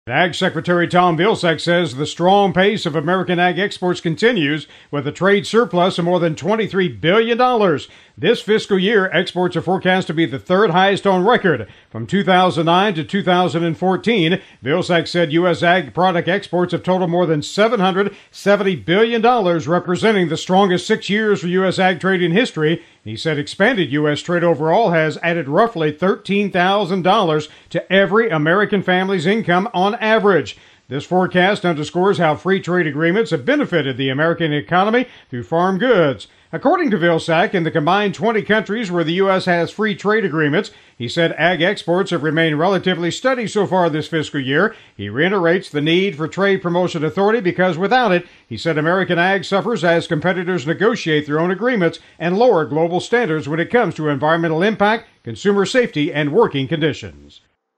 Ag Secretary Tom Vilsack says the strong pace of American ag exports continues with a trade surplus of more than $23 billion. This fiscal year, exports are forecast to be the third highest on record. From 2009 to 2014, Vilsack said U.S. ag product exports have totaled more than $770 billion, representing the strongest 6 years for U.S. ag trade in history. He said expanded U.S. trade overall has added roughly $13,000 to every American family's income on average. This forecast underscores how free trade agreements have benefited the American economy through farm goods. According to Vilsack, in the combined 20 countries where the U.S. has free trade agreements, he said ag exports have remained relatively steady so far this fiscal year. He reiterates the need for Trade Promotion Authority because without it, he said American ag suffers as competitors negotiate their own agreements and lower global standards when it comes to environmental impact, consumer safety, and working conditions.